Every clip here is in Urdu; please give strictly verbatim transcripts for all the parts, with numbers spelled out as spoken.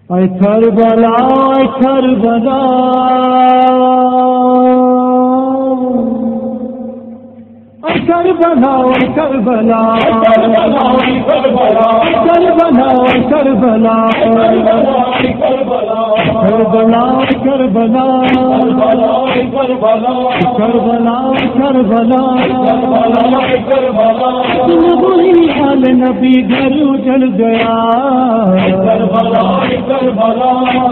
اے کربلا اے کربلا اے کربلا اے کربلا کربلا اے کربلا کربلا کربلا کربلا کربلا وہی حال نبی گھر اجڑ گیا کربلا کربلا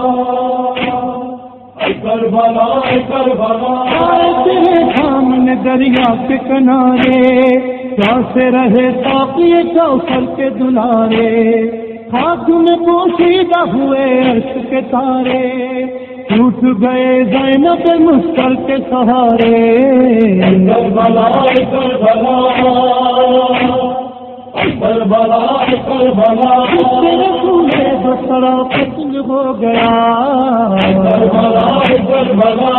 کربلا کربلا تیرے سامنے دریا کے کنارے کیسے رہے ساقی کوثر کے دلارے ہاتھ میں پوشیدہ ہوئے عرش کے تارے ٹوٹ گئے زینب مشکل کے سہارے کربلا کربلا کربلا کربلا تیرے پورے دوسرا قتل ہو گیا کربلا کربلا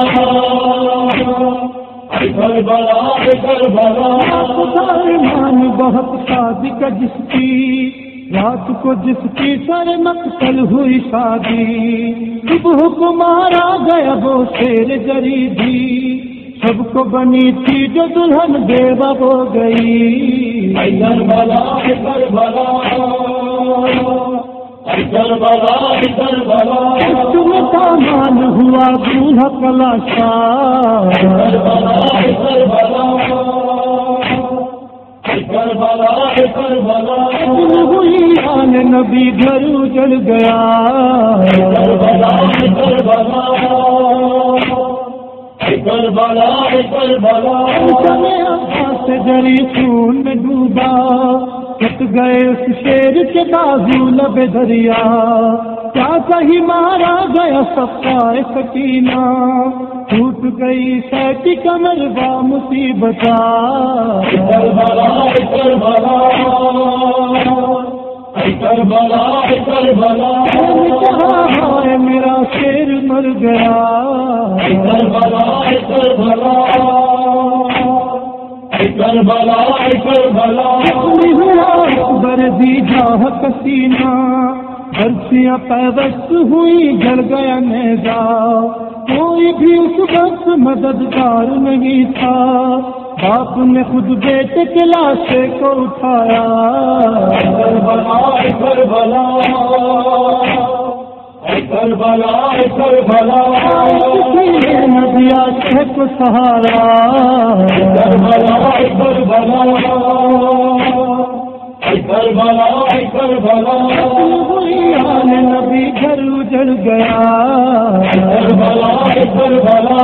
کربلا کربلا ایمان بہت صادق جس کی رات کو جس کی سر مقتل ہوئی شادی صبح کو مارا گیا وہ شیر جری بھی سب کو بنی تھی جو دلہن بیوہ ہو گئی کربلا کربلا کربلا کربلا تم سامان ہوا دولہا کلاشا کربلا کربلا کربلا کربلا ہوئی حال نبی گھر اجڑ گیا کربلا کربلا کربلا کربلا عباس جری خون میں ڈوبا کٹ گئے اس شیر کے بازو لب دریا کیا کہیں مارا گیا صفائے سکینہ ٹوٹ گئی سیٹی کمر با مصیبتا کربلا کربلا کربلا کربلا کہاں میرا شیر مر گیا کربلا کربلا کربلا کربلا بردی جاہ کسینہ برسیاں پیوست ہوئی جل گیا نیزا کوئی بھی اس وقت مددگار نہیں تھا باپ نے خود بیٹے کے لاشے کو اٹھایا کربلا کربلا کربلا کربلا نبی عاشق کو سہارا کربلا کربلا کربلا کربلا وہی حال نبی گھر اجڑ گیا کربلا کربلا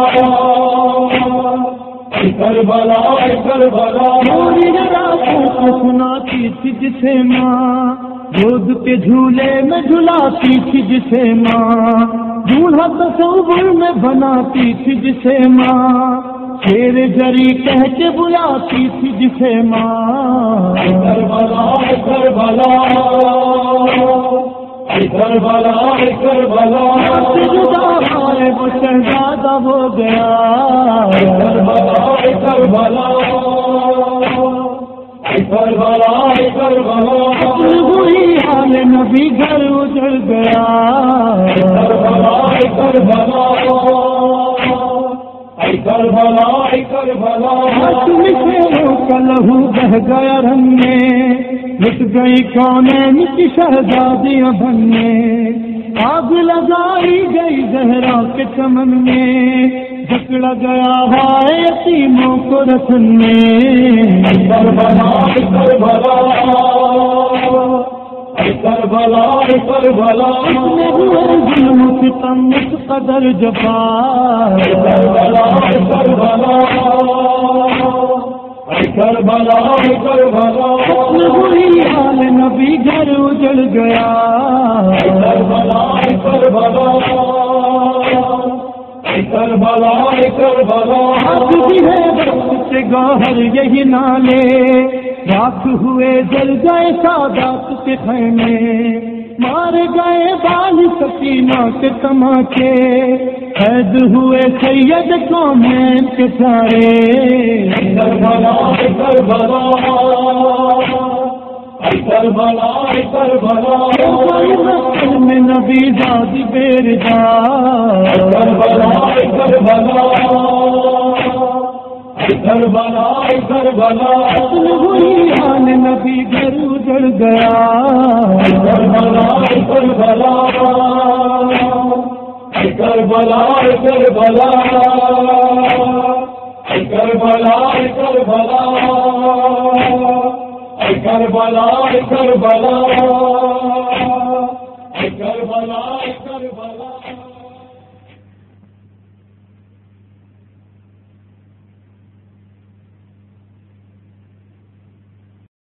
کربلا کربلا میری راتوں کو سناتی تھی جسے ماں گود کے جھولے میں جھلاتی تھی جسے ماں دولہا تصور میں بناتی تھی جسے ماں شیر جری کہہ کے بلاتی تھی جسے ماں کربلا کربلا کربلا کربلا جدا آئے وہ شہزادہ ہو گیا کربلا کربلا کربلا کربلا وہی حال نبی گھر اجڑ گیا کربلا کربلا کربلا کربلا تم شیروں کا لہو بہ گیا رنگ میں مٹ گئی کونین کی شہزادیاں بننے آگ لگائی گئی زہرا کے چمن میں جکڑا گیا ہے یتیموں کو رسن میں کربلا کربلا کربلا کربلا ظلم ستم اس قدر جفا کربلا کربلا کربلا کربلا وہی حال نبی گھر اجڑ گیا کربلا کربلا کربلا کربلا آج بھی ہے وقت سے گوہر یہی نالے راکھ ہوئے جل گئے سادات کے خیمے مار گئے بال سکینہ کے تماچے قید ہوئے سید کونین کے سارے کربلا کربلا کربلا کربلا میں نبی زادی بیردا کربلا کربلا کربلا کربلا ہوئی حال نبی گھر اجڑ گیا کربلا کربلا کربلا کربلا کربلا کربلا کربلا کربلا